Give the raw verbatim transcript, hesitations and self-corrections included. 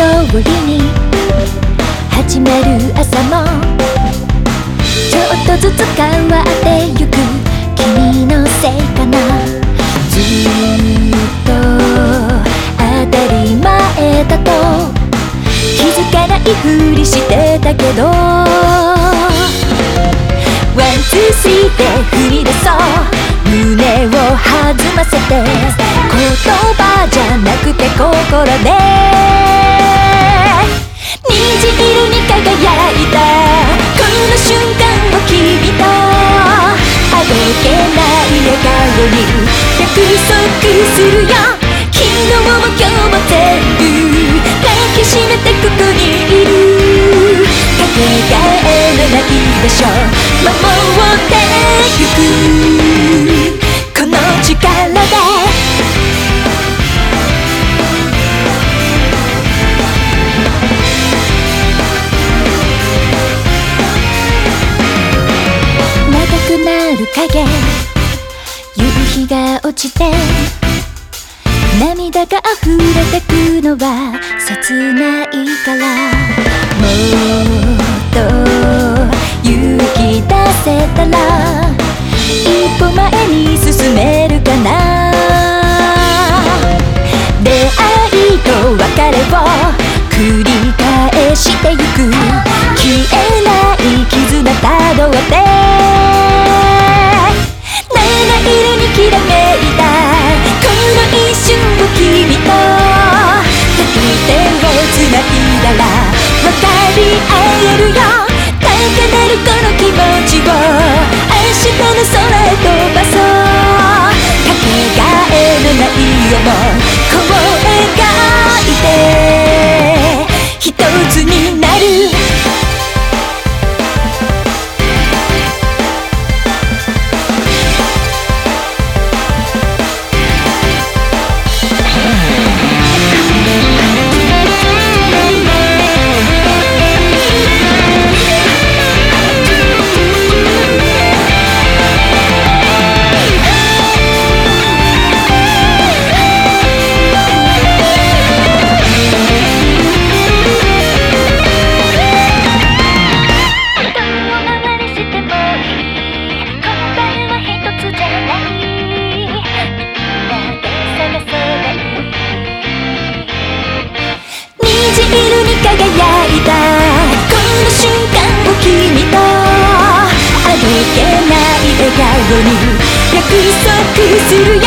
通りに始まる朝もちょっとずつ変わってゆく君のせいかな。ずっと当たり前だと気づかないふりしてたけど、ワンツースリーで踏み出そう、胸を弾ませて、言葉じゃなくて心で虹色に輝いたこの瞬間を君とあどけない笑顔に約束するよ。昨日も今日も全部抱きしめてここにいる。かけがえのない場所守ってゆくこの力で影、夕日が落ちて涙が溢れてくのは切ないから、もっと勇気出せたら一歩前に進めるかな。出会いと別れを繰り返してゆく、消えない絆たどって色にきらめいたこの一瞬を君と手と手をつないだら分かり合えるよ。高鳴るこの気持ちを明日の空へ飛ばそう。かけがえのない想いこう描いて一つになる。色に輝いたこの瞬間を君とあどけない笑顔に約束するよ。